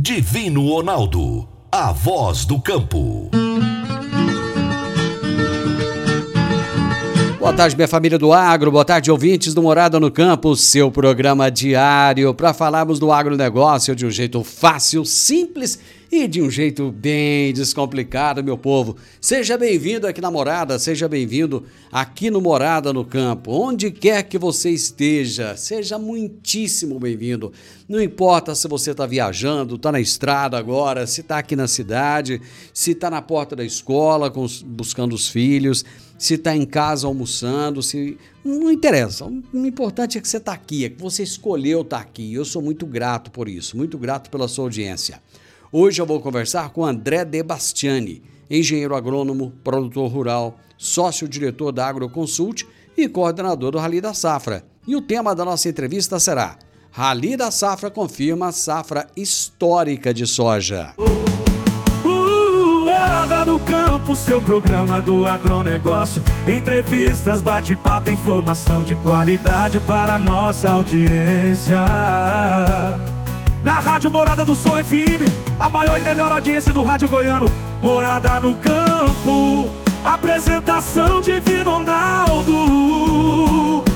Divino Ronaldo, a voz do campo. Boa tarde, minha família do agro, boa tarde, ouvintes do Morada no Campo, seu programa diário para falarmos do agronegócio de um jeito fácil, simples e de um jeito bem descomplicado, meu povo. Seja bem-vindo aqui na Morada, seja bem-vindo aqui no Morada no Campo, onde quer que você esteja, seja muitíssimo bem-vindo. Não importa se você está viajando, está na estrada agora, se está aqui na cidade, se está na porta da escola buscando os filhos, se está em casa almoçando, não interessa. O importante é que você está aqui, é que você escolheu estar aqui. Eu sou muito grato por isso, muito grato pela sua audiência. Hoje eu vou conversar com André De Bastiani, engenheiro agrônomo, produtor rural, sócio-diretor da AgroConsult e coordenador do Rally da Safra. E o tema da nossa entrevista será: Rally da Safra confirma a safra histórica de soja. Morada no Campo, seu programa do agronegócio. Entrevistas, bate-papo, informação de qualidade para a nossa audiência. Na Rádio Morada do Sol FM, a maior e melhor audiência do rádio goiano. Morada no Campo, apresentação de Divino Ronaldo.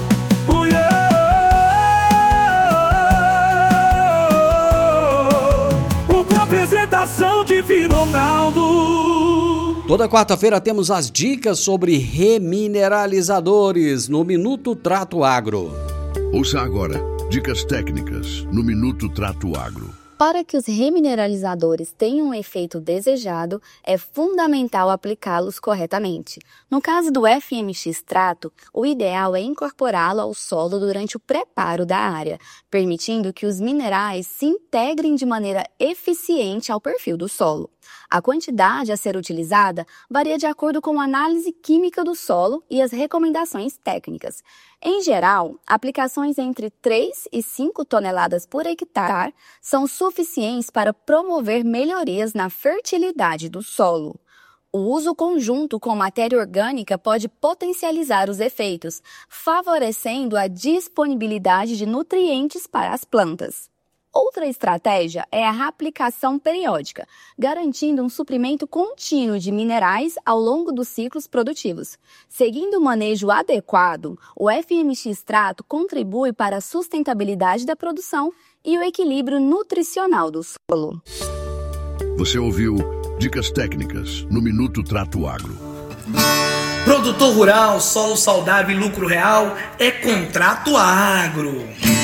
Apresentação de Divino Ronaldo. Toda quarta-feira temos as dicas sobre remineralizadores no Minuto Trato Agro. Ouça agora dicas técnicas no Minuto Trato Agro. Para que os remineralizadores tenham o efeito desejado, é fundamental aplicá-los corretamente. No caso do FMX Trato, o ideal é incorporá-lo ao solo durante o preparo da área, permitindo que os minerais se integrem de maneira eficiente ao perfil do solo. A quantidade a ser utilizada varia de acordo com a análise química do solo e as recomendações técnicas. Em geral, aplicações entre 3 e 5 toneladas por hectare são suficientes para promover melhorias na fertilidade do solo. O uso conjunto com matéria orgânica pode potencializar os efeitos, favorecendo a disponibilidade de nutrientes para as plantas. Outra estratégia é a reaplicação periódica, garantindo um suprimento contínuo de minerais ao longo dos ciclos produtivos. Seguindo o manejo adequado, o FMX Trato contribui para a sustentabilidade da produção e o equilíbrio nutricional do solo. Você ouviu dicas técnicas no Minuto Trato Agro. Produtor rural, solo saudável e lucro real é Contrato Agro.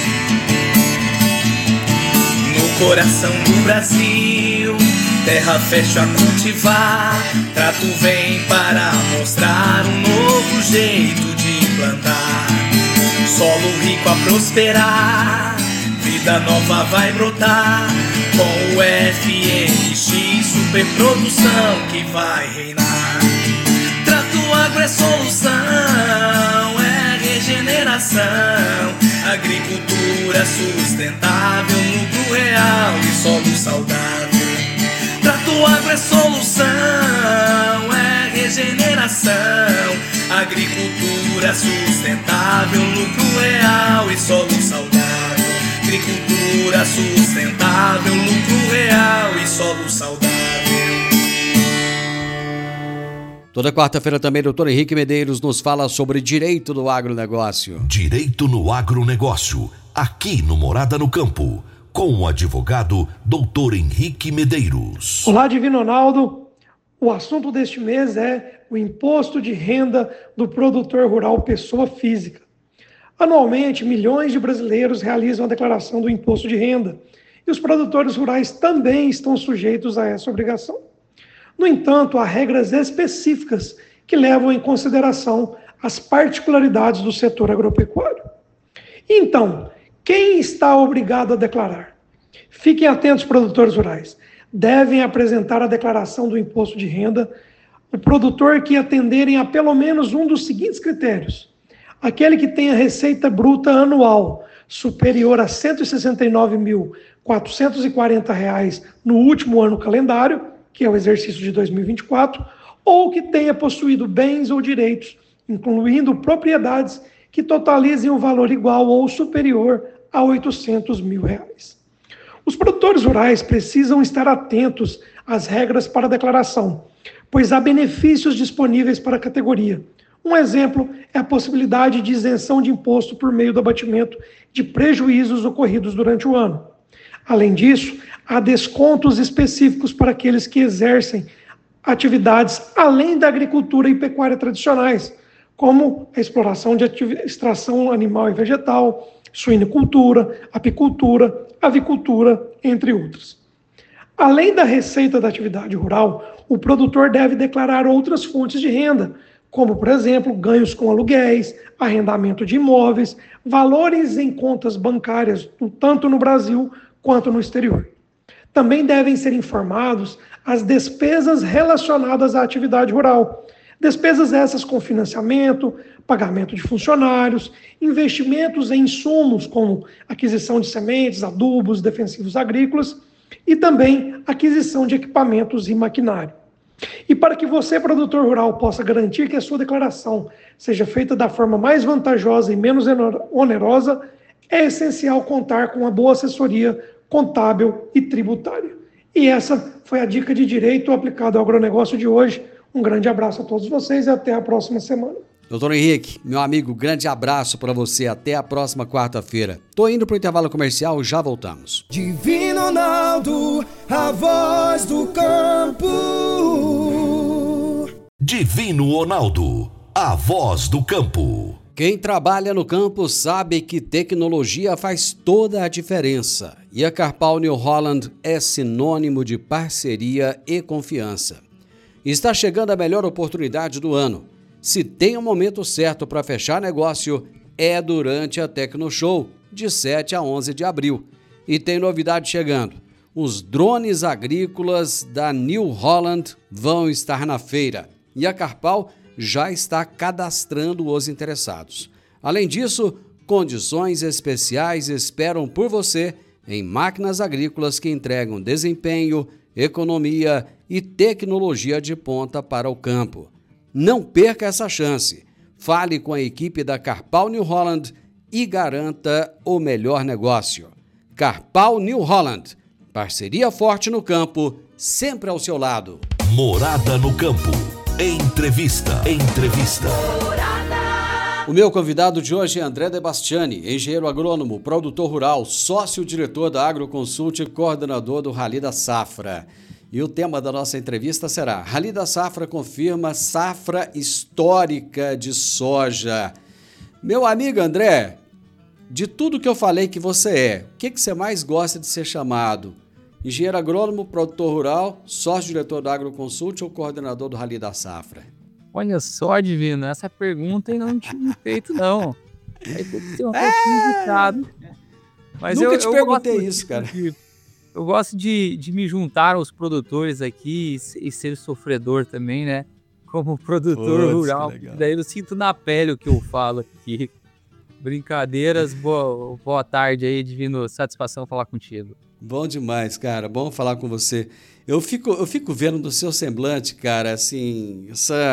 Coração do Brasil, terra fértil a cultivar. Trato vem para mostrar um novo jeito de plantar. Solo rico a prosperar, vida nova vai brotar. Com o FMX, superprodução que vai reinar. Trato Agro é solução, é regeneração. Agricultura sustentável, lucro real e solo saudável. Trato Agro é solução, é regeneração. Agricultura sustentável, lucro real e solo saudável. Agricultura sustentável, lucro real e solo saudável. Toda quarta-feira também o Dr. Henrique Medeiros nos fala sobre direito do agronegócio. Direito no agronegócio, aqui no Morada no Campo, com o advogado Dr. Henrique Medeiros. Olá, Divino Ronaldo. O assunto deste mês é o imposto de renda do produtor rural pessoa física. Anualmente, milhões de brasileiros realizam a declaração do imposto de renda e os produtores rurais também estão sujeitos a essa obrigação. No entanto, há regras específicas que levam em consideração as particularidades do setor agropecuário. Então, quem está obrigado a declarar? Fiquem atentos, produtores rurais. Devem apresentar a declaração do imposto de renda o produtor que atenderem a pelo menos um dos seguintes critérios. Aquele que tenha receita bruta anual superior a R$ 169.440 no último ano calendário, que é o exercício de 2024, ou que tenha possuído bens ou direitos, incluindo propriedades que totalizem um valor igual ou superior a R$ 800 mil. Os produtores rurais precisam estar atentos às regras para a declaração, pois há benefícios disponíveis para a categoria. Um exemplo é a possibilidade de isenção de imposto por meio do abatimento de prejuízos ocorridos durante o ano. Além disso, há descontos específicos para aqueles que exercem atividades além da agricultura e pecuária tradicionais, como a exploração de extração animal e vegetal, suinicultura, apicultura, avicultura, entre outras. Além da receita da atividade rural, o produtor deve declarar outras fontes de renda, como, por exemplo, ganhos com aluguéis, arrendamento de imóveis, valores em contas bancárias, tanto no Brasil quanto no exterior. Também devem ser informados as despesas relacionadas à atividade rural. Despesas essas com financiamento, pagamento de funcionários, investimentos em insumos como aquisição de sementes, adubos, defensivos agrícolas e também aquisição de equipamentos e maquinário. E para que você, produtor rural, possa garantir que a sua declaração seja feita da forma mais vantajosa e menos onerosa, é essencial contar com uma boa assessoria contábil e tributária. E essa foi a dica de direito aplicado ao agronegócio de hoje. Um grande abraço a todos vocês e até a próxima semana. Doutor Henrique, meu amigo, grande abraço para você. Até a próxima quarta-feira. Tô indo pro intervalo comercial, já voltamos. Divino Ronaldo, a voz do campo. Divino Ronaldo, a voz do campo. Quem trabalha no campo sabe que tecnologia faz toda a diferença. E a Carpal New Holland é sinônimo de parceria e confiança. Está chegando a melhor oportunidade do ano. Se tem um momento certo para fechar negócio, é durante a Tecnoshow, de 7 a 11 de abril. E tem novidade chegando. Os drones agrícolas da New Holland vão estar na feira. E a Carpal já está cadastrando os interessados. Além disso, condições especiais esperam por você em máquinas agrícolas que entregam desempenho, economia e tecnologia de ponta para o campo. Não perca essa chance. Fale com a equipe da Carpal New Holland e garanta o melhor negócio. Carpal New Holland, parceria forte no campo, sempre ao seu lado. Morada no campo. Entrevista. O meu convidado de hoje é André De Bastiani, engenheiro agrônomo, produtor rural, sócio-diretor da Agroconsult e coordenador do Rally da Safra. E o tema da nossa entrevista será: Rally da Safra confirma safra histórica de soja. Meu amigo André, de tudo que eu falei que você é, o que você mais gosta de ser chamado? Engenheiro agrônomo, produtor rural, sócio-diretor da Agroconsult ou coordenador do Rally da Safra? Olha só, Divino, essa pergunta ainda não tinha feito, não. Aí tem que ser um pouquinho indicado. Mas Nunca te perguntei isso, cara. Eu gosto de me juntar aos produtores aqui e ser sofredor também, né? Como produtor rural. Daí eu sinto na pele o que eu falo aqui. Brincadeiras, boa tarde aí, Divino. Satisfação falar contigo. Bom demais, cara. Bom falar com você. Eu fico vendo no seu semblante, cara, assim,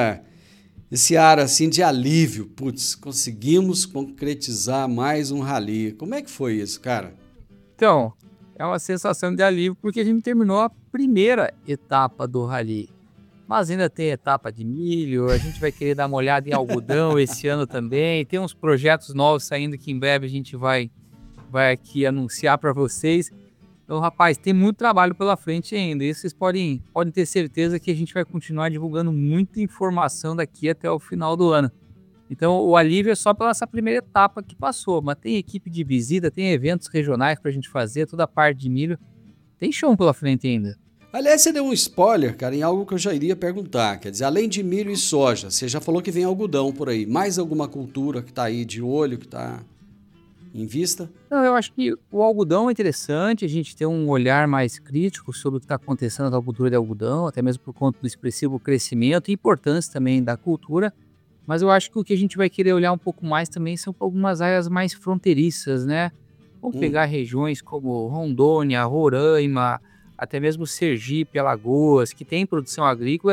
esse ar assim de alívio. Putz, conseguimos concretizar mais um rally. Como é que foi isso, cara? Então, é uma sensação de alívio porque a gente terminou a primeira etapa do rally. Mas ainda tem etapa de milho, a gente vai querer dar uma olhada em algodão esse ano também. Tem uns projetos novos saindo que em breve a gente vai aqui anunciar para vocês. Então, rapaz, tem muito trabalho pela frente ainda. E vocês podem ter certeza que a gente vai continuar divulgando muita informação daqui até o final do ano. Então, o alívio é só pela essa primeira etapa que passou. Mas tem equipe de visita, tem eventos regionais para a gente fazer, toda a parte de milho. Tem chão pela frente ainda. Aliás, você deu um spoiler, cara, em algo que eu já iria perguntar. Quer dizer, além de milho e soja, você já falou que vem algodão por aí. Mais alguma cultura que está aí de olho, que está em vista? Não, eu acho que o algodão é interessante, a gente ter um olhar mais crítico sobre o que está acontecendo na cultura de algodão, até mesmo por conta do expressivo crescimento e importância também da cultura, mas eu acho que o que a gente vai querer olhar um pouco mais também são algumas áreas mais fronteiriças, né? Vamos pegar regiões como Rondônia, Roraima, até mesmo Sergipe, Alagoas, que tem produção agrícola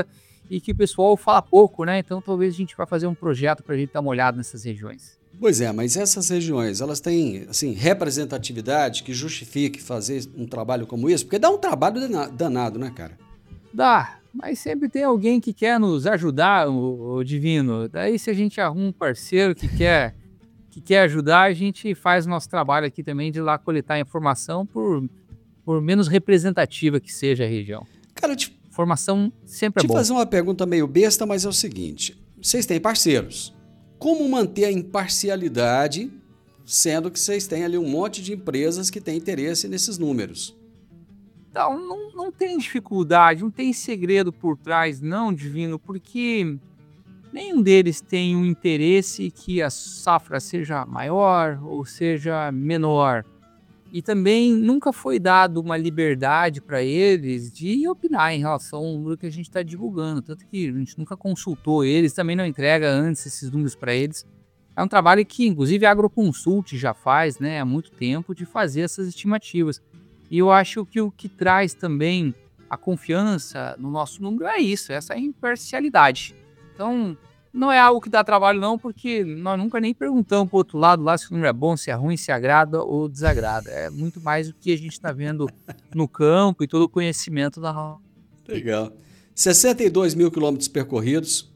e que o pessoal fala pouco, né? Então talvez a gente vai fazer um projeto para a gente dar uma olhada nessas regiões. Pois é, mas essas regiões, elas têm, assim, representatividade que justifique fazer um trabalho como esse? Porque dá um trabalho danado, né, cara? Dá, mas sempre tem alguém que quer nos ajudar, o Divino. Daí se a gente arruma um parceiro que quer ajudar, a gente faz o nosso trabalho aqui também de ir lá coletar informação por menos representativa que seja a região. Cara, informação sempre é bom. Te fazer uma pergunta meio besta, mas é o seguinte, vocês têm parceiros. Como manter a imparcialidade, sendo que vocês têm ali um monte de empresas que têm interesse nesses números? Então, não tem dificuldade, não tem segredo por trás, não, Divino, porque nenhum deles tem um interesse que a safra seja maior ou seja menor. E também nunca foi dado uma liberdade para eles de opinar em relação ao número que a gente está divulgando. Tanto que a gente nunca consultou eles, também não entrega antes esses números para eles. É um trabalho que, inclusive, a Agroconsult já faz, né, há muito tempo, de fazer essas estimativas. E eu acho que o que traz também a confiança no nosso número é isso, essa imparcialidade. Então, não é algo que dá trabalho não, porque nós nunca nem perguntamos para o outro lado lá se o número é bom, se é ruim, se agrada ou desagrada. É muito mais o que a gente está vendo no campo e todo o conhecimento da... Legal. 62 mil quilômetros percorridos,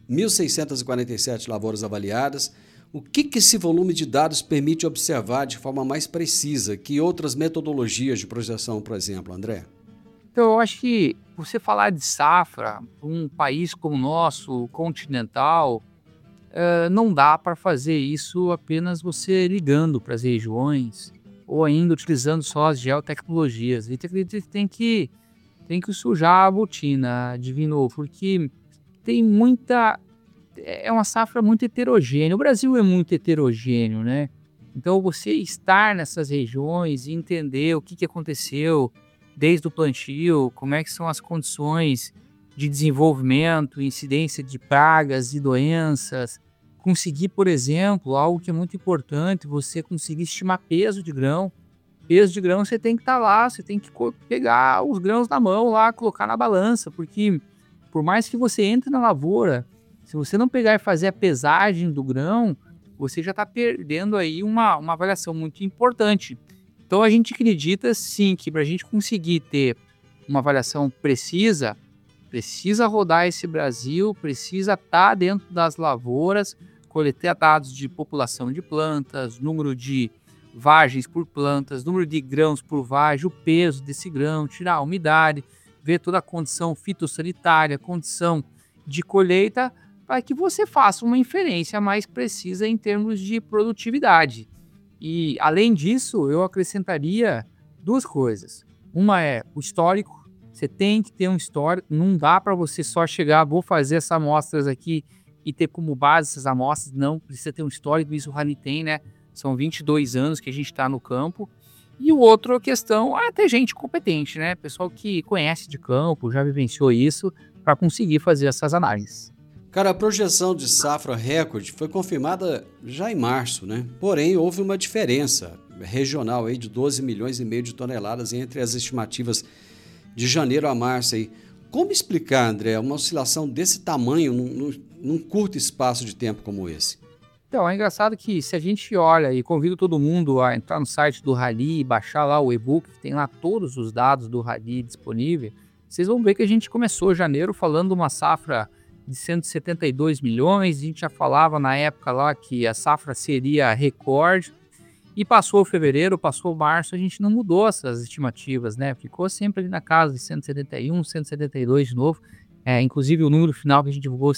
1.647 lavouras avaliadas. O que esse volume de dados permite observar de forma mais precisa que outras metodologias de projeção, por exemplo, André? Então, eu acho que você falar de safra, um país como o nosso, continental, não dá para fazer isso apenas você ligando para as regiões ou ainda utilizando só as geotecnologias. E tem que sujar a botina, Divino, porque tem muita... É uma safra muito heterogênea. O Brasil é muito heterogêneo, né? Então, você estar nessas regiões e entender o que aconteceu desde o plantio, como é que são as condições de desenvolvimento, incidência de pragas e doenças, conseguir, por exemplo, algo que é muito importante, você conseguir estimar peso de grão. Peso de grão você tem que estar lá, você tem que pegar os grãos na mão lá, colocar na balança, porque por mais que você entre na lavoura, se você não pegar e fazer a pesagem do grão, você já está perdendo aí uma avaliação muito importante. Então a gente acredita sim que para a gente conseguir ter uma avaliação precisa rodar esse Brasil, precisa estar dentro das lavouras, coletar dados de população de plantas, número de vagens por plantas, número de grãos por vagem, o peso desse grão, tirar a umidade, ver toda a condição fitossanitária, condição de colheita, para que você faça uma inferência mais precisa em termos de produtividade. E, além disso, eu acrescentaria duas coisas. Uma é o histórico. Você tem que ter um histórico. Não dá para você só chegar, vou fazer essas amostras aqui e ter como base essas amostras. Não, precisa ter um histórico. Isso o Rally tem, né? São 22 anos que a gente está no campo. E o outra questão é ter gente competente, né? Pessoal que conhece de campo, já vivenciou isso, para conseguir fazer essas análises. Cara, a projeção de safra recorde foi confirmada já em março, né? Porém, houve uma diferença regional aí de 12 milhões e meio de toneladas entre as estimativas de janeiro a março aí. Como explicar, André, uma oscilação desse tamanho num curto espaço de tempo como esse? Então, é engraçado que se a gente olha, e convido todo mundo a entrar no site do Rally e baixar lá o e-book, que tem lá todos os dados do Rally disponível, vocês vão ver que a gente começou janeiro falando de uma safra de 172 milhões, a gente já falava na época lá que a safra seria recorde, e passou fevereiro, passou março, a gente não mudou essas estimativas, né? Ficou sempre ali na casa de 171, 172 de novo, inclusive o número final que a gente divulgou,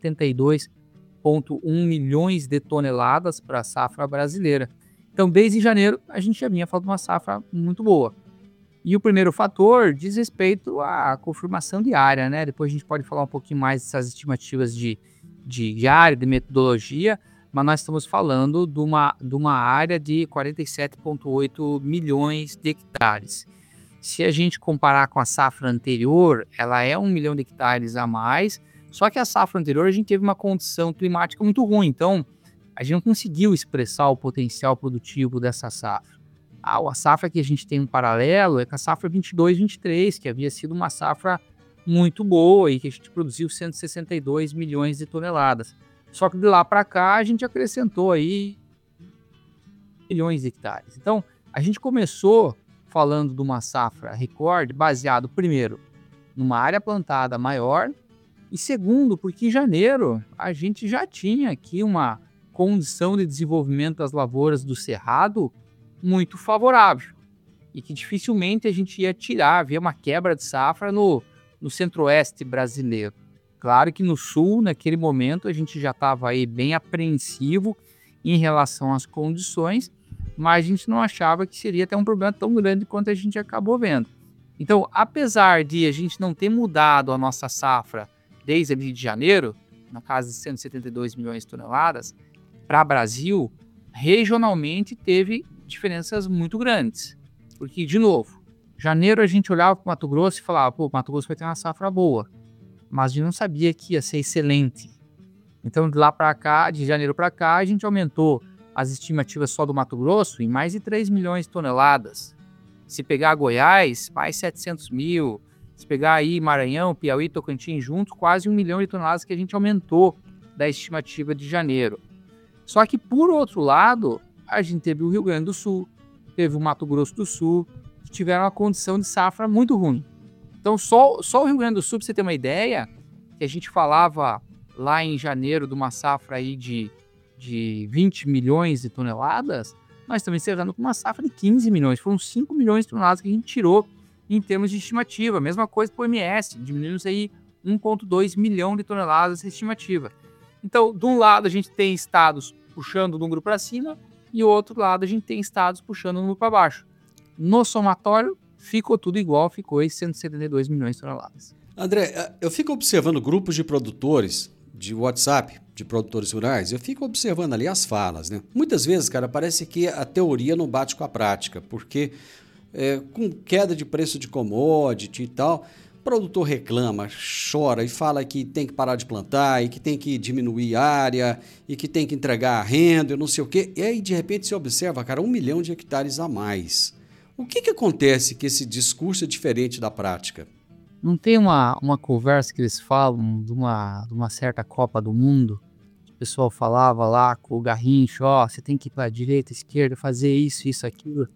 172,1 milhões de toneladas para a safra brasileira. Então, desde janeiro, a gente já vinha falando de uma safra muito boa. E o primeiro fator diz respeito à confirmação diária, né? Depois a gente pode falar um pouquinho mais dessas estimativas de área, de metodologia, mas nós estamos falando de uma área de 47,8 milhões de hectares. Se a gente comparar com a safra anterior, ela é 1 milhão de hectares a mais, só que a safra anterior a gente teve uma condição climática muito ruim, então a gente não conseguiu expressar o potencial produtivo dessa safra. A safra que a gente tem um paralelo é com a safra 22-23, que havia sido uma safra muito boa e que a gente produziu 162 milhões de toneladas. Só que de lá para cá a gente acrescentou aí milhões de hectares. Então, a gente começou falando de uma safra recorde baseado, primeiro, numa área plantada maior e segundo, porque em janeiro a gente já tinha aqui uma condição de desenvolvimento das lavouras do Cerrado muito favorável e que dificilmente a gente ia tirar, havia uma quebra de safra no centro-oeste brasileiro. Claro que no sul, naquele momento, a gente já estava aí bem apreensivo em relação às condições, mas a gente não achava que seria até um problema tão grande quanto a gente acabou vendo. Então, apesar de a gente não ter mudado a nossa safra desde ali de janeiro, na casa de 172 milhões de toneladas, para o Brasil, regionalmente teve diferenças muito grandes. Porque, de novo, janeiro a gente olhava para o Mato Grosso e falava, pô, o Mato Grosso vai ter uma safra boa. Mas a gente não sabia que ia ser excelente. Então, de lá para cá, de janeiro para cá, a gente aumentou as estimativas só do Mato Grosso em mais de 3 milhões de toneladas. Se pegar Goiás, mais 700 mil. Se pegar aí Maranhão, Piauí, Tocantins juntos, quase 1 milhão de toneladas que a gente aumentou da estimativa de janeiro. Só que, por outro lado, a gente teve o Rio Grande do Sul, teve o Mato Grosso do Sul, que tiveram uma condição de safra muito ruim. Então, só o Rio Grande do Sul, para você ter uma ideia, que a gente falava lá em janeiro de uma safra aí de 20 milhões de toneladas, nós estamos encerrando com uma safra de 15 milhões. Foram 5 milhões de toneladas que a gente tirou em termos de estimativa. Mesma coisa para o OMS, diminuímos aí 1,2 milhão de toneladas de estimativa. Então, de um lado, a gente tem estados puxando o número para cima e do outro lado, a gente tem estados puxando o número para baixo. No somatório, ficou tudo igual, ficou aí 172 milhões de toneladas. André, eu fico observando grupos de produtores de WhatsApp, de produtores rurais, eu fico observando ali as falas, né? Muitas vezes, cara, parece que a teoria não bate com a prática, porque com queda de preço de commodity e tal, o produtor reclama, chora e fala que tem que parar de plantar e que tem que diminuir a área e que tem que entregar a renda e não sei o quê. E aí, de repente, você observa, cara, 1 milhão de hectares a mais. O que acontece que esse discurso é diferente da prática? Não tem uma conversa que eles falam de uma certa Copa do Mundo? O pessoal falava lá com o Garrincha, você tem que ir para a direita, esquerda, fazer isso, aquilo.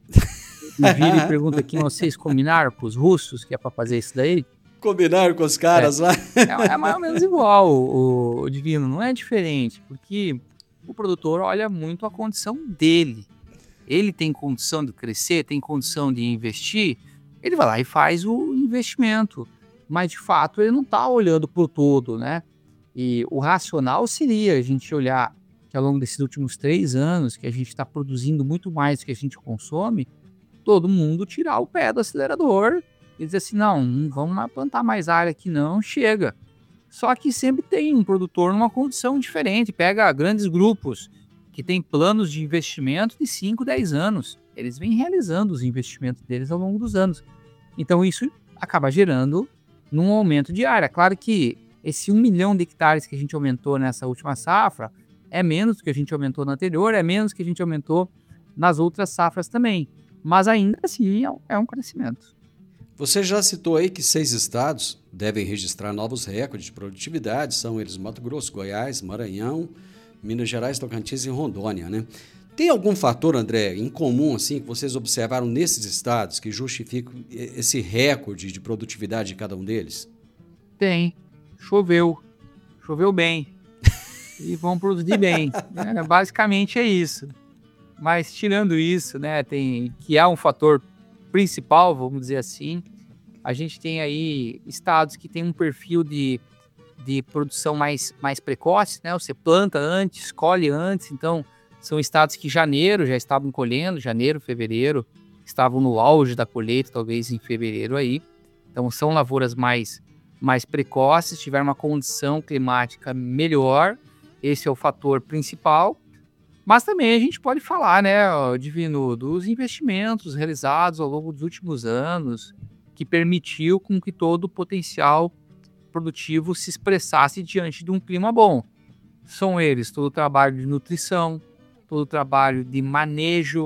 E vira e pergunta quem vocês combinaram com os russos, que é para fazer isso daí? Combinaram com os caras lá? É mais ou menos igual, o Divino, não é diferente, porque o produtor olha muito a condição dele. Ele tem condição de crescer, tem condição de investir, ele vai lá e faz o investimento. Mas, de fato, ele não está olhando para o todo, né? E o racional seria a gente olhar que ao longo desses últimos 3 anos, que a gente está produzindo muito mais do que a gente consome, todo mundo tirar o pé do acelerador e dizer assim, não vamos plantar mais área aqui não, chega. Só que sempre tem um produtor numa condição diferente, pega grandes grupos que têm planos de investimento de 5, 10 anos. Eles vêm realizando os investimentos deles ao longo dos anos. Então isso acaba gerando num aumento de área. Claro que esse 1 milhão de hectares que a gente aumentou nessa última safra é menos do que a gente aumentou na anterior, é menos do que a gente aumentou nas outras safras também. Mas ainda assim é um crescimento. Você já citou aí que 6 estados devem registrar novos recordes de produtividade, são eles Mato Grosso, Goiás, Maranhão, Minas Gerais, Tocantins e Rondônia, né? Tem algum fator, André, em comum assim, que vocês observaram nesses estados que justificam esse recorde de produtividade de cada um deles? Tem. Choveu bem e vão produzir bem. Basicamente é isso. Mas tirando isso, né, que é um fator principal, vamos dizer assim, a gente tem aí estados que tem um perfil de produção mais precoce, né? Você planta antes, colhe antes, então são estados que janeiro já estavam colhendo, janeiro, fevereiro, estavam no auge da colheita, talvez em fevereiro aí. Então são lavouras mais precoces, tiveram uma condição climática melhor, esse é o fator principal. Mas também a gente pode falar, né, Divino, dos investimentos realizados ao longo dos últimos anos, que permitiu com que todo o potencial produtivo se expressasse diante de um clima bom. São eles todo o trabalho de nutrição, todo o trabalho de manejo,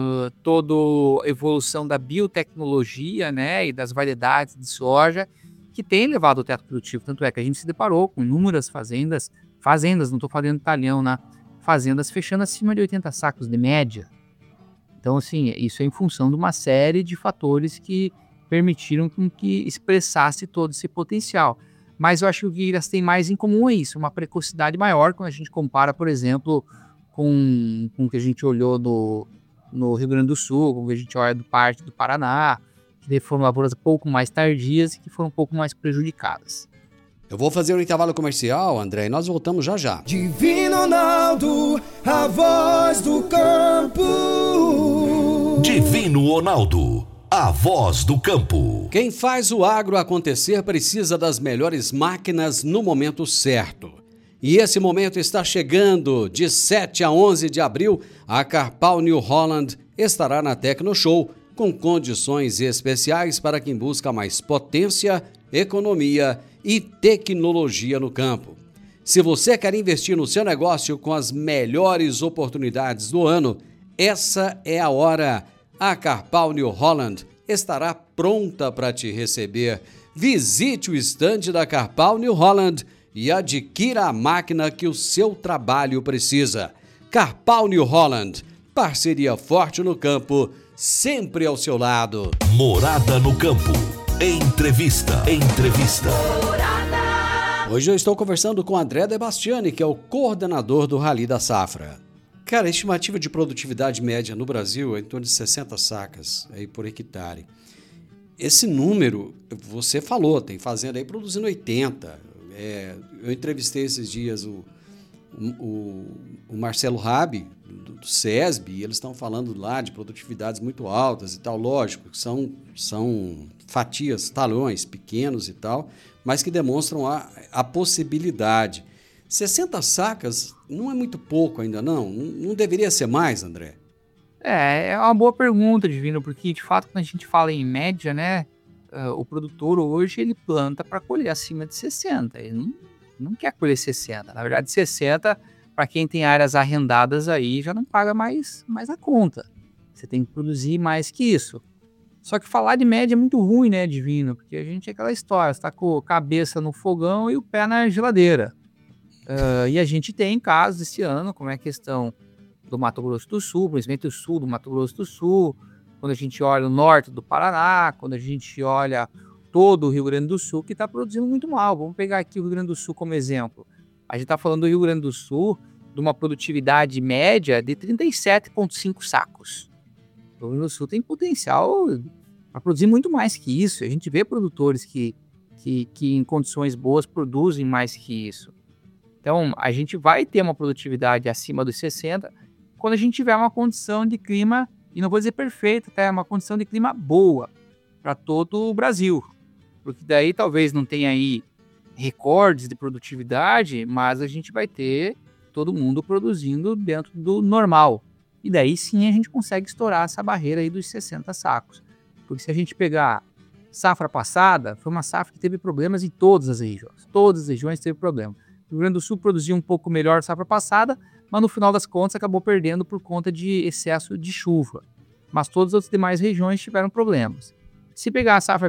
toda a evolução da biotecnologia, né, e das variedades de soja, que tem elevado o teto produtivo. Tanto é que a gente se deparou com inúmeras fazendas, não estou falando talhão, né? Fazendas fechando acima de 80 sacos de média. Então, assim, isso é em função de uma série de fatores que permitiram que expressasse todo esse potencial. Mas eu acho que o que elas têm mais em comum é isso, uma precocidade maior quando a gente compara, por exemplo, com o que a gente olhou no Rio Grande do Sul, com o que a gente olha do parte do Paraná, que foram lavouras um pouco mais tardias e que foram um pouco mais prejudicadas. Eu vou fazer um intervalo comercial, André, e nós voltamos já já. Divino Ronaldo, a voz do campo. Divino Ronaldo, a voz do campo. Quem faz o agro acontecer precisa das melhores máquinas no momento certo. E esse momento está chegando. De 7 a 11 de abril, a Carpal New Holland estará na Tecnoshow com condições especiais para quem busca mais potência, economia e tecnologia no campo. Se você quer investir no seu negócio com as melhores oportunidades do ano, essa é a hora. A Carpal New Holland estará pronta para te receber. Visite o estande da Carpal New Holland e adquira a máquina que o seu trabalho precisa. Carpal New Holland, parceria forte no campo, sempre ao seu lado. Morada no campo. Entrevista. Hoje eu estou conversando com André De Bastiani, que é o coordenador do Rally da Safra. Cara, a estimativa de produtividade média no Brasil é em torno de 60 sacas aí por hectare. Esse número, você falou, tem fazenda aí produzindo 80. Eu entrevistei esses dias o Marcelo Rabi, do SESB, e eles estão falando lá de produtividades muito altas e tal. Lógico, que são fatias, talhões pequenos e tal, mas que demonstram a possibilidade. 60 sacas não é muito pouco ainda, não? Não deveria ser mais, André? É uma boa pergunta, Divino, porque de fato quando a gente fala em média, né, o produtor hoje ele planta para colher acima de 60, ele não quer colher 60, na verdade 60, para quem tem áreas arrendadas aí, já não paga mais a conta, você tem que produzir mais que isso. Só que falar de média é muito ruim, né, Divino, porque a gente é aquela história, você tá com a cabeça no fogão e o pé na geladeira. E a gente tem casos esse ano, como é a questão do Mato Grosso do Sul, principalmente o sul do Mato Grosso do Sul, quando a gente olha o norte do Paraná, quando a gente olha todo o Rio Grande do Sul, que está produzindo muito mal. Vamos pegar aqui o Rio Grande do Sul como exemplo. A gente está falando do Rio Grande do Sul de uma produtividade média de 37,5 sacos. O Rio Grande do Sul tem potencial para produzir muito mais que isso. A gente vê produtores que em condições boas produzem mais que isso. Então, a gente vai ter uma produtividade acima dos 60 quando a gente tiver uma condição de clima, e não vou dizer perfeita, tá? Uma condição de clima boa para todo o Brasil. Porque daí talvez não tenha aí recordes de produtividade, mas a gente vai ter todo mundo produzindo dentro do normal. E daí sim a gente consegue estourar essa barreira aí dos 60 sacos. Porque se a gente pegar safra passada, foi uma safra que teve problemas em todas as regiões. Todas as regiões teve problema. O Rio Grande do Sul produziu um pouco melhor safra passada, mas no final das contas acabou perdendo por conta de excesso de chuva. Mas todas as demais regiões tiveram problemas. Se pegar a safra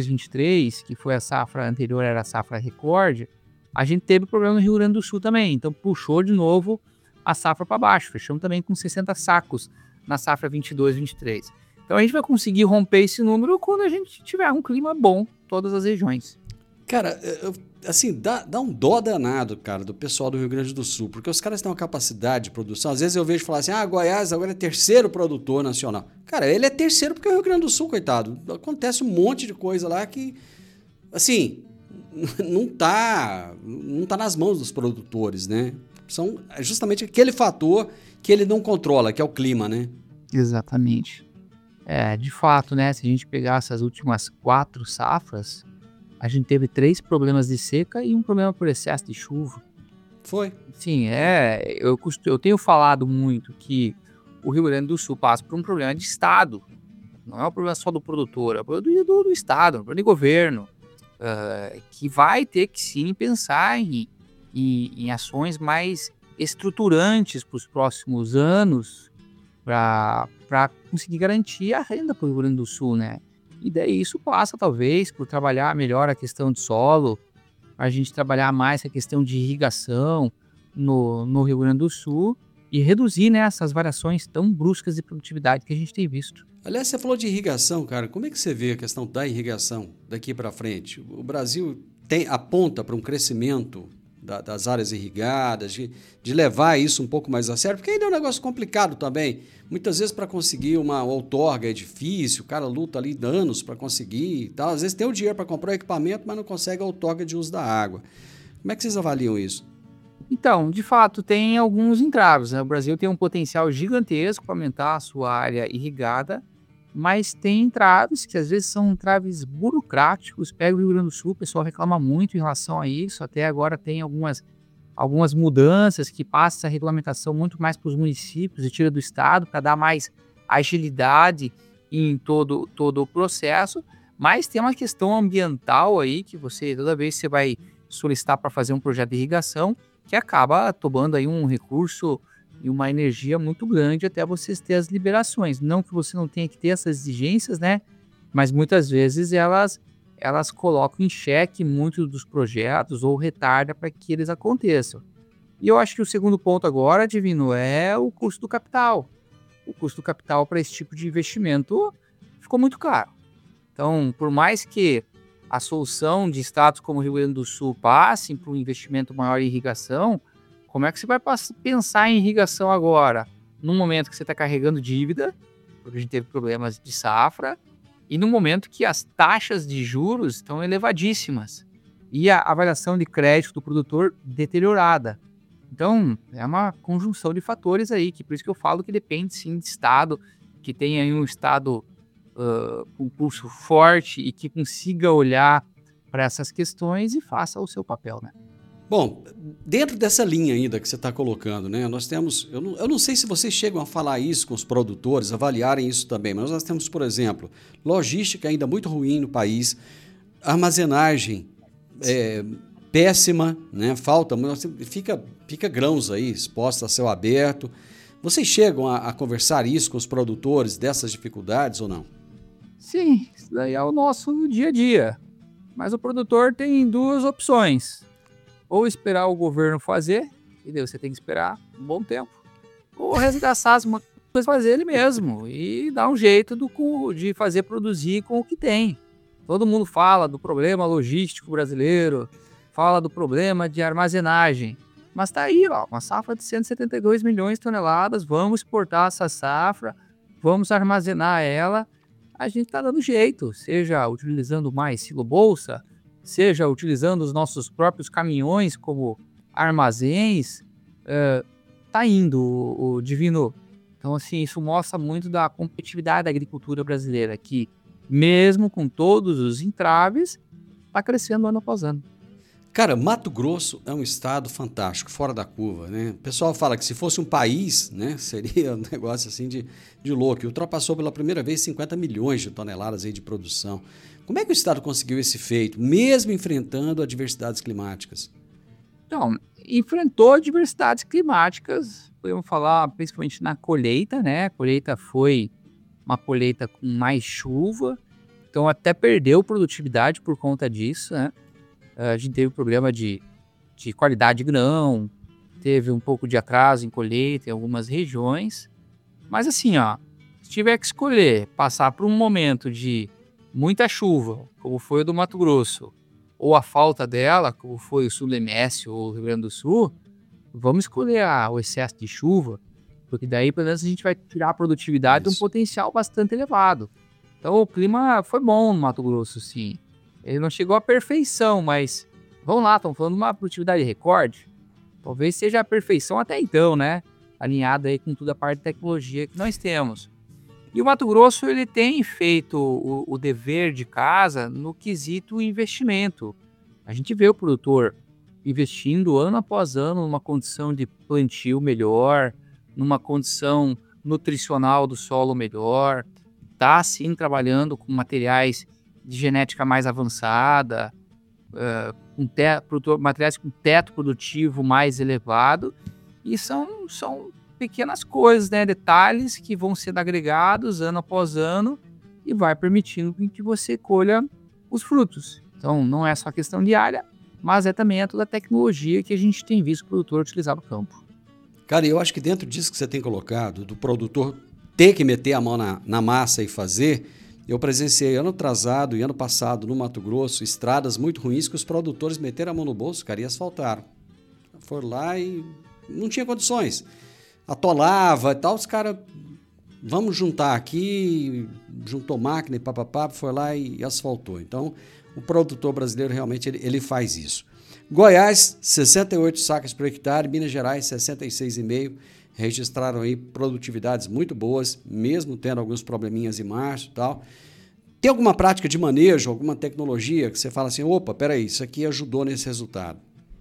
22-23, que foi a safra anterior, era a safra recorde, a gente teve problema no Rio Grande do Sul também. Então puxou de novo a safra para baixo. Fechamos também com 60 sacos na safra 22-23. Então a gente vai conseguir romper esse número quando a gente tiver um clima bom em todas as regiões. Cara, assim, dá um dó danado, cara, do pessoal do Rio Grande do Sul, porque os caras têm uma capacidade de produção. Às vezes eu vejo falar assim, Goiás agora é terceiro produtor nacional. Cara, ele é terceiro porque é o Rio Grande do Sul, coitado. Acontece um monte de coisa lá que, assim, não tá nas mãos dos produtores, né? São justamente aquele fator que ele não controla, que é o clima, né? Exatamente. De fato, né, se a gente pegar essas últimas 4 safras, a gente teve 3 problemas de seca e um problema por excesso de chuva. Foi. Sim, eu tenho falado muito que o Rio Grande do Sul passa por um problema de Estado. Não é um problema só do produtor, é um problema do Estado, é um problema de governo, que vai ter que sim pensar em ações mais estruturantes para os próximos anos para conseguir garantir a renda para o Rio Grande do Sul, né? E daí isso passa, talvez, por trabalhar melhor a questão de solo, a gente trabalhar mais a questão de irrigação no Rio Grande do Sul e reduzir, né, essas variações tão bruscas de produtividade que a gente tem visto. Aliás, você falou de irrigação, cara. Como é que você vê a questão da irrigação daqui para frente? O Brasil aponta para um crescimento das áreas irrigadas, de levar isso um pouco mais a sério, porque ainda é um negócio complicado também. Muitas vezes para conseguir uma outorga é difícil, o cara luta ali anos para conseguir e tal. Às vezes tem o dinheiro para comprar o equipamento, mas não consegue a outorga de uso da água. Como é que vocês avaliam isso? Então, de fato, tem alguns entraves, né? O Brasil tem um potencial gigantesco para aumentar a sua área irrigada, mas tem entraves que às vezes são entraves burocráticos. Pega o Rio Grande do Sul, o pessoal reclama muito em relação a isso. Até agora tem algumas mudanças que passam essa regulamentação muito mais para os municípios e tira do estado para dar mais agilidade em todo o processo. Mas tem uma questão ambiental aí que toda vez que você vai solicitar para fazer um projeto de irrigação, que acaba tomando aí um recurso e uma energia muito grande até vocês terem as liberações. Não que você não tenha que ter essas exigências, né? Mas muitas vezes elas colocam em xeque muitos dos projetos ou retardam para que eles aconteçam. E eu acho que o segundo ponto agora, Divino, é o custo do capital. O custo do capital para esse tipo de investimento ficou muito caro. Então, por mais que a solução de estados como o Rio Grande do Sul passem para um investimento maior em irrigação, como é que você vai pensar em irrigação agora? Num momento que você está carregando dívida, porque a gente teve problemas de safra, e no momento que as taxas de juros estão elevadíssimas e a avaliação de crédito do produtor deteriorada. Então, é uma conjunção de fatores aí, que por isso que eu falo que depende sim de estado, que tenha aí um estado com pulso forte e que consiga olhar para essas questões e faça o seu papel, né? Bom, dentro dessa linha ainda que você está colocando, né, nós temos, eu não sei se vocês chegam a falar isso com os produtores, avaliarem isso também, mas nós temos, por exemplo, logística ainda muito ruim no país, armazenagem péssima, né, fica grãos aí expostos a céu aberto. Vocês chegam a conversar isso com os produtores dessas dificuldades ou não? Sim, isso daí é o nosso dia a dia, mas o produtor tem duas opções. Ou esperar o governo fazer, e daí você tem que esperar um bom tempo. Ou resgatar as coisas, fazer ele mesmo e dar um jeito de fazer produzir com o que tem. Todo mundo fala do problema logístico brasileiro, fala do problema de armazenagem. Mas tá aí, ó, uma safra de 172 milhões de toneladas, vamos exportar essa safra, vamos armazenar ela. A gente tá dando jeito, seja utilizando mais silo-bolsa, seja utilizando os nossos próprios caminhões como armazéns, tá indo o Divino. Então, assim, isso mostra muito da competitividade da agricultura brasileira, que mesmo com todos os entraves, está crescendo ano após ano. Cara, Mato Grosso é um estado fantástico, fora da curva, né? O pessoal fala que se fosse um país, né, seria um negócio assim de louco. E ultrapassou pela primeira vez 50 milhões de toneladas aí de produção. Como é que o estado conseguiu esse feito, mesmo enfrentando adversidades climáticas? Então, enfrentou adversidades climáticas, podemos falar principalmente na colheita, né? A colheita foi uma colheita com mais chuva, então até perdeu produtividade por conta disso, né? A gente teve problema de qualidade de grão, teve um pouco de atraso em colheita em algumas regiões. Mas assim, ó, se tiver que escolher passar por um momento de muita chuva, como foi o do Mato Grosso, ou a falta dela, como foi o Sul-MS ou o Rio Grande do Sul, vamos escolher o excesso de chuva, porque daí pelo menos a gente vai tirar a produtividade de um potencial bastante elevado. Então o clima foi bom no Mato Grosso, sim. Ele não chegou à perfeição, mas vamos lá, estamos falando de uma produtividade recorde. Talvez seja a perfeição até então, né? Alinhada aí com toda a parte de tecnologia que nós temos. E o Mato Grosso, ele tem feito o dever de casa no quesito investimento. A gente vê o produtor investindo ano após ano numa condição de plantio melhor, numa condição nutricional do solo melhor, está sim trabalhando com materiais de genética mais avançada, materiais com teto produtivo mais elevado, e são pequenas coisas, né? Detalhes que vão sendo agregados ano após ano e vai permitindo que você colha os frutos. Então, não é só questão de área, mas também toda a tecnologia que a gente tem visto o produtor utilizar no campo. Cara, eu acho que dentro disso que você tem colocado, do produtor ter que meter a mão na massa e fazer, eu presenciei ano atrasado e ano passado no Mato Grosso, estradas muito ruins que os produtores meteram a mão no bolso, cara, e asfaltaram. Foram lá e não tinha condições. Atolava e tal, os caras, vamos juntar aqui, juntou máquina e papapá, foi lá e asfaltou. Então, o produtor brasileiro realmente ele faz isso. Goiás, 68 sacas por hectare, Minas Gerais, 66,5, registraram aí produtividades muito boas, mesmo tendo alguns probleminhas em março e tal. Tem alguma prática de manejo, alguma tecnologia que você fala assim, opa, peraí, isso aqui ajudou nesse resultado?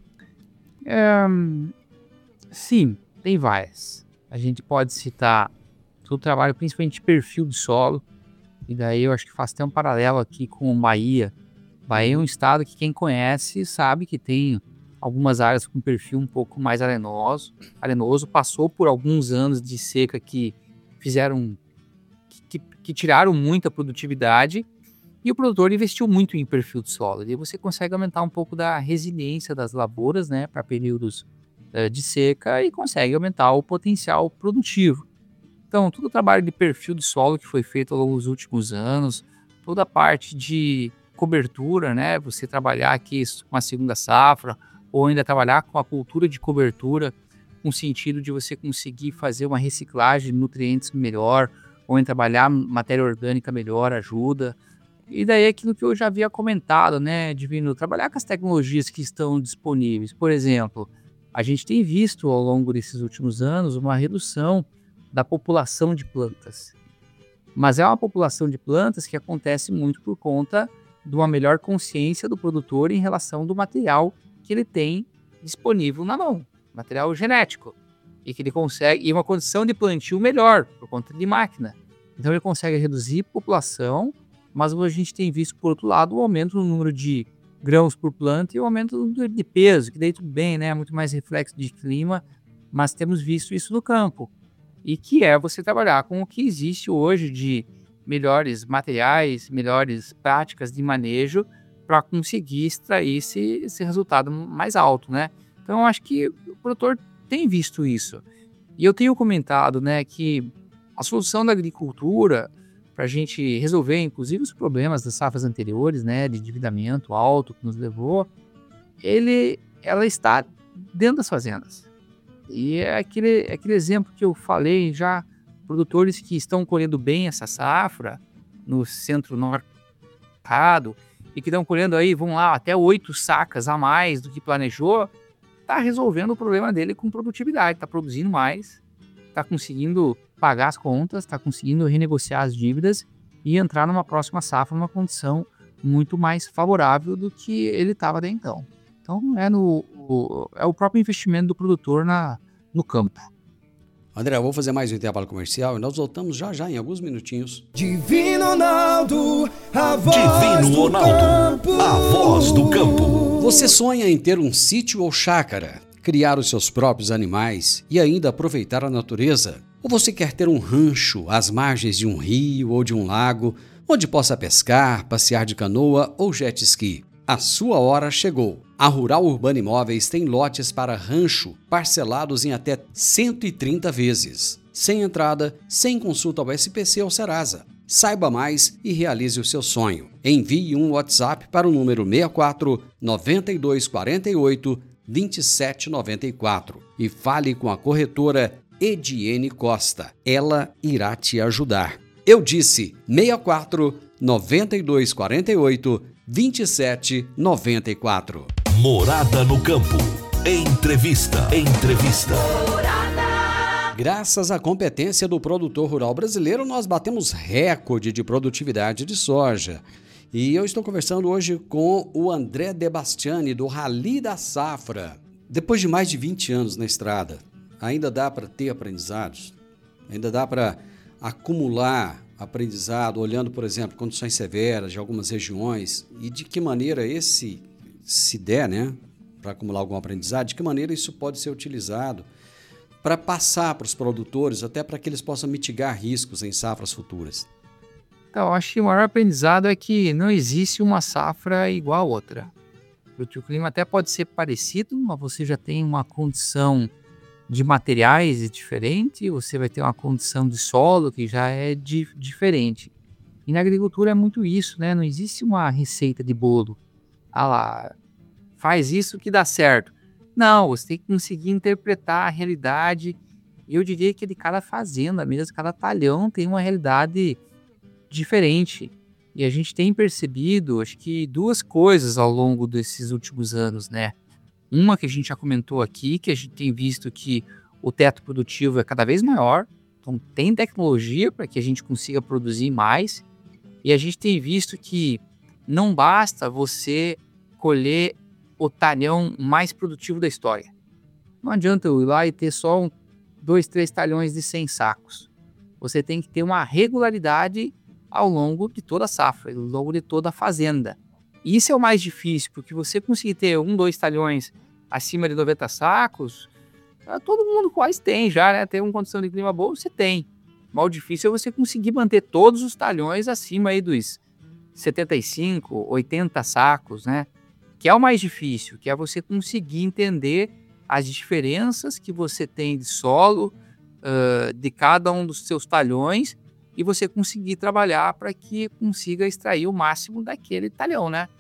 Sim, tem várias. A gente pode citar todo o trabalho, principalmente de perfil de solo, e daí eu acho que faz até um paralelo aqui com Bahia. Bahia é um estado que quem conhece sabe que tem algumas áreas com perfil um pouco mais arenoso, passou por alguns anos de seca que fizeram, que tiraram muita produtividade, e o produtor investiu muito em perfil de solo. E você consegue aumentar um pouco da resiliência das lavouras, né, para períodos de seca, e consegue aumentar o potencial produtivo. Então, todo o trabalho de perfil de solo que foi feito ao longo dos últimos anos, toda a parte de cobertura, né, você trabalhar aqui com a segunda safra, ou ainda trabalhar com a cultura de cobertura, no sentido de você conseguir fazer uma reciclagem de nutrientes melhor, ou ainda trabalhar matéria orgânica melhor, ajuda. E daí aquilo que eu já havia comentado, né, Divino, trabalhar com as tecnologias que estão disponíveis. Por exemplo, a gente tem visto ao longo desses últimos anos uma redução da população de plantas. Mas é uma população de plantas que acontece muito por conta de uma melhor consciência do produtor em relação do material que ele tem disponível na mão, material genético, e que ele consegue, e uma condição de plantio melhor por conta de máquina. Então ele consegue reduzir a população, mas a gente tem visto, por outro lado, o aumento no número de grãos por planta e o aumento de peso, que daí tudo bem, né? Muito mais reflexo de clima, mas temos visto isso no campo. E que é você trabalhar com o que existe hoje de melhores materiais, melhores práticas de manejo para conseguir extrair esse resultado mais alto, né? Então, eu acho que o produtor tem visto isso. E eu tenho comentado, né, que a solução da agricultura, para a gente resolver, inclusive, os problemas das safras anteriores, né, de endividamento alto que nos levou, ela está dentro das fazendas. E é aquele exemplo que eu falei já, produtores que estão colhendo bem essa safra no centro-norte e que estão colhendo aí, vão lá, até 8 sacas a mais do que planejou, está resolvendo o problema dele com produtividade, está produzindo mais, está conseguindo pagar as contas, está conseguindo renegociar as dívidas e entrar numa próxima safra numa condição muito mais favorável do que ele estava até então. Então é o próprio investimento do produtor no campo. André, eu vou fazer mais um intervalo comercial e nós voltamos já em alguns minutinhos. Divino Ronaldo, a voz Divino do Ronaldo, campo. a voz do campo. Você sonha em ter um sítio ou chácara, criar os seus próprios animais e ainda aproveitar a natureza? Ou você quer ter um rancho às margens de um rio ou de um lago, onde possa pescar, passear de canoa ou jet ski? A sua hora chegou. A Rural Urbana Imóveis tem lotes para rancho parcelados em até 130 vezes. Sem entrada, sem consulta ao SPC ou Serasa. Saiba mais e realize o seu sonho. Envie um WhatsApp para o número 64 9248 2794 e fale com a corretora Ediene Costa. Ela irá te ajudar. Eu disse 64 9248 2794. Morada no campo. Entrevista. Graças à competência do produtor rural brasileiro, nós batemos recorde de produtividade de soja. E eu estou conversando hoje com o André De Bastiani, do Rally da Safra. Depois de mais de 20 anos na estrada, ainda dá para ter aprendizados? Ainda dá para acumular aprendizado, olhando, por exemplo, condições severas de algumas regiões, e de que maneira se der, né, para acumular algum aprendizado, de que maneira isso pode ser utilizado para passar para os produtores, até para que eles possam mitigar riscos em safras futuras? Então, acho que o maior aprendizado é que não existe uma safra igual a outra. Porque o clima até pode ser parecido, mas você já tem uma condição de materiais diferente, você vai ter uma condição de solo que já é diferente. E na agricultura é muito isso, né? Não existe uma receita de bolo. Ah lá, faz isso que dá certo. Não, você tem que conseguir interpretar a realidade. Eu diria que de cada fazenda mesmo, cada talhão tem uma realidade diferente. E a gente tem percebido, acho que duas coisas ao longo desses últimos anos, né? Uma que a gente já comentou aqui, que a gente tem visto que o teto produtivo é cada vez maior, então tem tecnologia para que a gente consiga produzir mais, e a gente tem visto que não basta você colher o talhão mais produtivo da história. Não adianta eu ir lá e ter só 2, 3 talhões de 100 sacos. Você tem que ter uma regularidade ao longo de toda a safra, ao longo de toda a fazenda. Isso é o mais difícil, porque você conseguir ter 1, 2 talhões acima de 90 sacos, todo mundo quase tem já, né? Ter uma condição de clima boa, você tem. Mas o difícil é você conseguir manter todos os talhões acima aí dos 75, 80 sacos, né? Que é o mais difícil, que é você conseguir entender as diferenças que você tem de solo, de cada um dos seus talhões, e você conseguir trabalhar para que consiga extrair o máximo daquele talhão, né?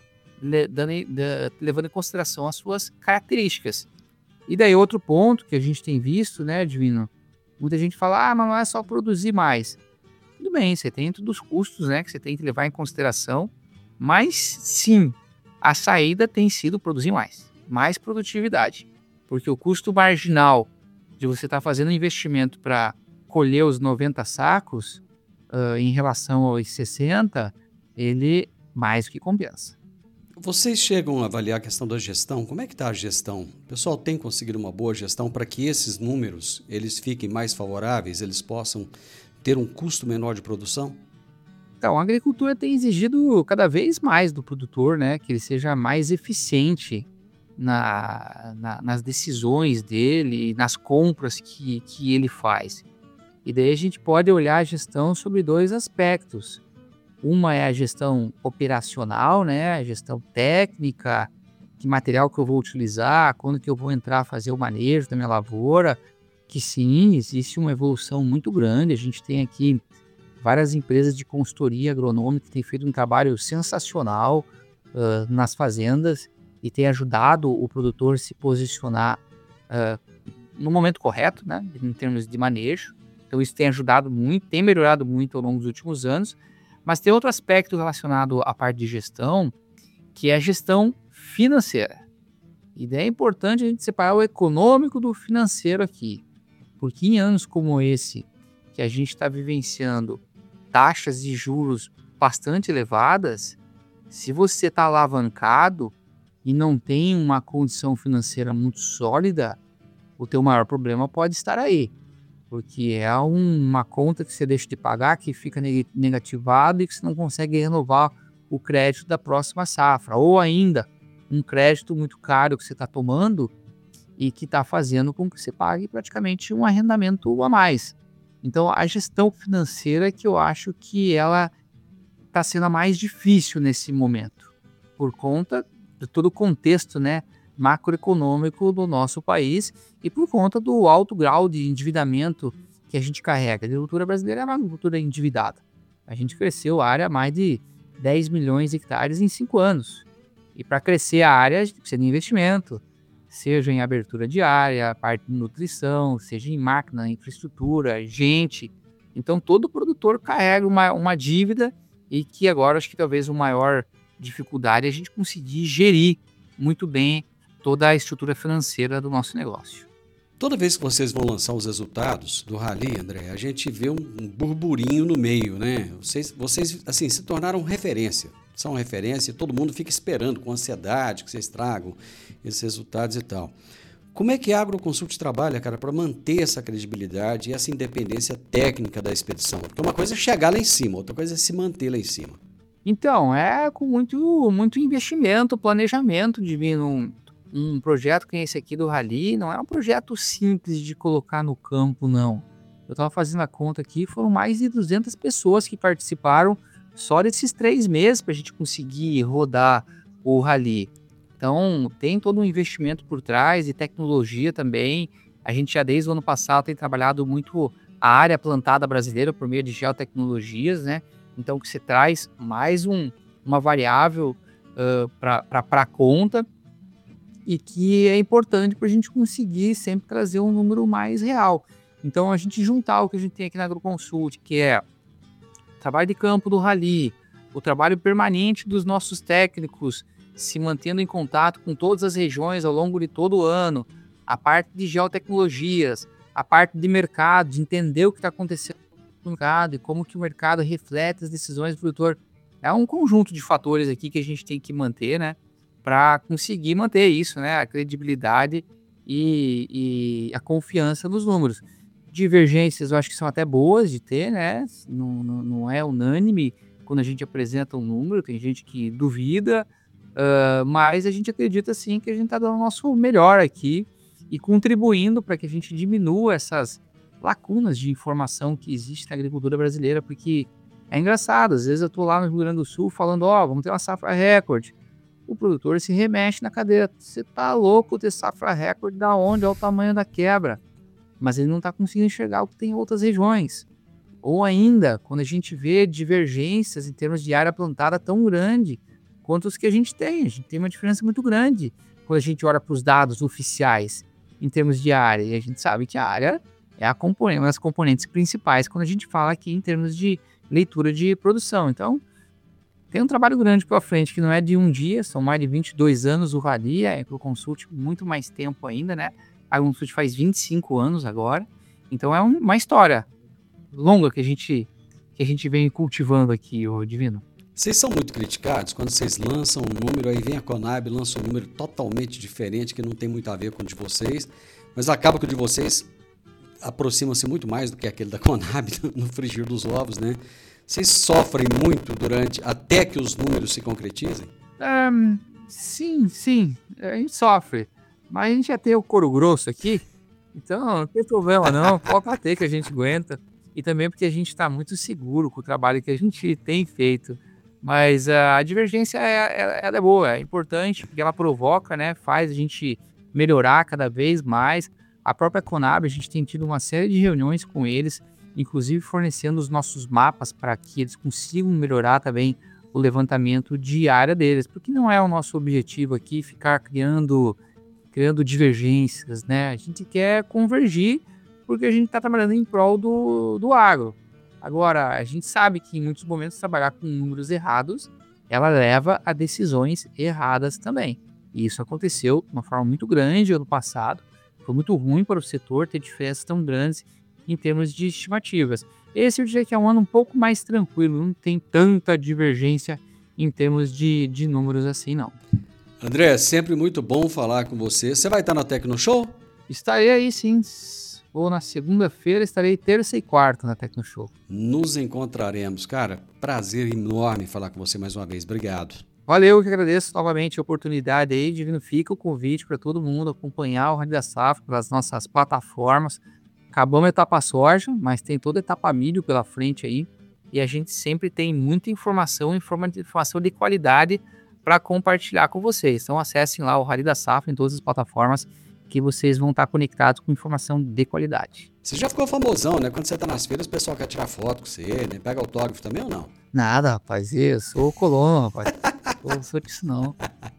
Levando em consideração as suas características. E daí outro ponto que a gente tem visto, né, Divino? Muita gente fala, mas não é só produzir mais. Tudo bem, você tem todos os custos, né, que você tem que levar em consideração, mas sim, a saída tem sido produzir mais produtividade. Porque o custo marginal de você estar fazendo um investimento para colher os 90 sacos, em relação aos 60, ele mais do que compensa. Vocês chegam a avaliar a questão da gestão? Como é que está a gestão? O pessoal tem conseguido uma boa gestão para que esses números eles fiquem mais favoráveis, eles possam ter um custo menor de produção? Então, a agricultura tem exigido cada vez mais do produtor, né, que ele seja mais eficiente nas decisões dele, nas compras que ele faz. E daí a gente pode olhar a gestão sobre 2 aspectos. Uma é a gestão operacional, né? A gestão técnica, que material que eu vou utilizar, quando que eu vou entrar a fazer o manejo da minha lavoura, que sim, existe uma evolução muito grande. A gente tem aqui várias empresas de consultoria agronômica que têm feito um trabalho sensacional nas fazendas e tem ajudado o produtor a se posicionar no momento correto, né? Em termos de manejo. Então isso tem ajudado muito, tem melhorado muito ao longo dos últimos anos, mas tem outro aspecto relacionado à parte de gestão, que é a gestão financeira. E daí é importante a gente separar o econômico do financeiro aqui, porque em anos como esse, que a gente está vivenciando taxas de juros bastante elevadas, se você está alavancado e não tem uma condição financeira muito sólida, o teu maior problema pode estar aí. Porque é uma conta que você deixa de pagar, que fica negativado e que você não consegue renovar o crédito da próxima safra. Ou ainda, um crédito muito caro que você está tomando e que está fazendo com que você pague praticamente um arrendamento a mais. Então, a gestão financeira que eu acho que ela está sendo a mais difícil nesse momento, por conta de todo o contexto, né, macroeconômico do nosso país e por conta do alto grau de endividamento que a gente carrega. A agricultura brasileira é uma agricultura endividada. A gente cresceu a área a mais de 10 milhões de hectares em 5 anos. E para crescer a área, a gente precisa de investimento, seja em abertura de área, parte de nutrição, seja em máquina, infraestrutura, gente. Então todo produtor carrega uma dívida e que agora acho que talvez a maior dificuldade é a gente conseguir gerir muito bem toda a estrutura financeira do nosso negócio. Toda vez que vocês vão lançar os resultados do Rally, André, a gente vê um burburinho no meio, né? Vocês assim, se tornaram referência, são referência e todo mundo fica esperando com ansiedade que vocês tragam esses resultados e tal. Como é que a AgroConsult trabalha, cara, para manter essa credibilidade e essa independência técnica da expedição? Porque uma coisa é chegar lá em cima, outra coisa é se manter lá em cima. Então, é com muito investimento, planejamento de vir um projeto que é esse aqui do Rally. Não é um projeto simples de colocar no campo, não. Eu estava fazendo a conta aqui, foram mais de 200 pessoas que participaram só desses 3 meses para a gente conseguir rodar o Rally. Então, tem todo um investimento por trás e tecnologia também. A gente já desde o ano passado tem trabalhado muito a área plantada brasileira por meio de geotecnologias, né? Então, que você traz mais uma variável para a conta e que é importante para a gente conseguir sempre trazer um número mais real. Então, a gente juntar o que a gente tem aqui na Agroconsult, que é o trabalho de campo do Rally, o trabalho permanente dos nossos técnicos, se mantendo em contato com todas as regiões ao longo de todo o ano, a parte de geotecnologias, a parte de mercado, de entender o que está acontecendo no mercado e como que o mercado reflete as decisões do produtor. É um conjunto de fatores aqui que a gente tem que manter, né, para conseguir manter isso, né, a credibilidade e a confiança nos números. Divergências eu acho que são até boas de ter, né, não é unânime quando a gente apresenta um número, tem gente que duvida, mas a gente acredita sim que a gente está dando o nosso melhor aqui e contribuindo para que a gente diminua essas lacunas de informação que existe na agricultura brasileira, porque é engraçado, às vezes eu estou lá no Rio Grande do Sul falando, vamos ter uma safra recorde, o produtor se remexe na cadeira, você tá louco ter safra recorde, da onde? Olha o tamanho da quebra, mas ele não está conseguindo enxergar o que tem em outras regiões, ou ainda, quando a gente vê divergências em termos de área plantada tão grande quanto os que a gente tem uma diferença muito grande quando a gente olha para os dados oficiais em termos de área, e a gente sabe que a área é uma das componentes principais quando a gente fala aqui em termos de leitura de produção. Então, tem um trabalho grande pela frente, que não é de um dia, são mais de 22 anos o Rally, a Agroconsult muito mais tempo ainda, né? A Agroconsult faz 25 anos agora, então é uma história longa que a gente vem cultivando aqui, ô Divino. Vocês são muito criticados quando vocês lançam um número, aí vem a Conab, lança um número totalmente diferente, que não tem muito a ver com o de vocês, mas acaba que o de vocês aproxima-se muito mais do que aquele da Conab no frigir dos ovos, né? Vocês sofrem muito até que os números se concretizem? Sim, a gente sofre, mas a gente já tem o couro grosso aqui, então não tem problema não, pode bater que a gente aguenta, e também porque a gente está muito seguro com o trabalho que a gente tem feito. Mas a divergência ela é boa, é importante, porque ela provoca, né, faz a gente melhorar cada vez mais. A própria Conab, a gente tem tido uma série de reuniões com eles, inclusive fornecendo os nossos mapas para que eles consigam melhorar também o levantamento de área deles, porque não é o nosso objetivo aqui ficar criando divergências, né? A gente quer convergir porque a gente está trabalhando em prol do agro. Agora, a gente sabe que em muitos momentos trabalhar com números errados, ela leva a decisões erradas também. E isso aconteceu de uma forma muito grande ano passado. Foi muito ruim para o setor ter diferenças tão grandes em termos de estimativas. Esse eu diria que é um ano um pouco mais tranquilo, não tem tanta divergência em termos de números assim, não. André, sempre muito bom falar com você. Você vai estar na Tecnoshow? Estarei aí, sim. Ou na segunda-feira, estarei terça e quarta na Tecnoshow. Nos encontraremos. Cara, prazer enorme falar com você mais uma vez. Obrigado. Valeu, eu que agradeço novamente a oportunidade aí. Divino, fica o convite para todo mundo acompanhar o Rally da Safra pelas nossas plataformas. Acabamos a etapa soja, mas tem toda a etapa milho pela frente aí. E a gente sempre tem muita informação de qualidade para compartilhar com vocês. Então acessem lá o Rally da Safra em todas as plataformas, que vocês vão estar conectados com informação de qualidade. Você já ficou famosão, né? Quando você está nas feiras, o pessoal quer tirar foto com você, né? Pega autógrafo também ou não? Nada, rapaz. Eu sou o colono, rapaz. Eu sou disso não.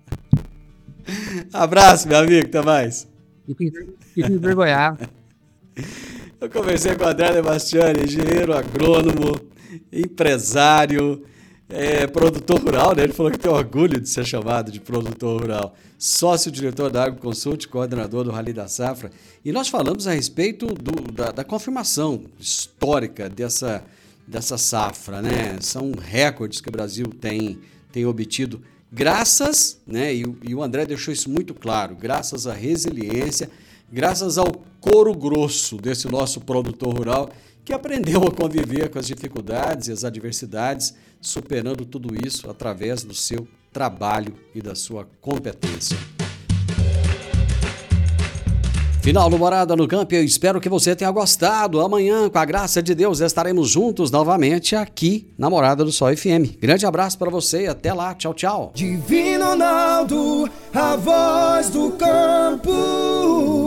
Abraço, meu amigo. Até mais. Fico envergonhado. Eu conversei com o André Debastiani, engenheiro agrônomo, empresário, produtor rural, né? Ele falou que tem orgulho de ser chamado de produtor rural. Sócio-diretor da Agroconsult, coordenador do Rally da Safra. E nós falamos a respeito da confirmação histórica dessa safra, né? São recordes que o Brasil tem obtido graças, né? E o André deixou isso muito claro, graças à resiliência, graças ao couro grosso desse nosso produtor rural, que aprendeu a conviver com as dificuldades e as adversidades, superando tudo isso através do seu trabalho e da sua competência. Final do Morada no Campo, eu espero que você tenha gostado. Amanhã, com a graça de Deus, estaremos juntos novamente aqui na Morada do Sol FM. Grande abraço para você e até lá. Tchau, tchau. Divino Ronaldo, a voz do campo.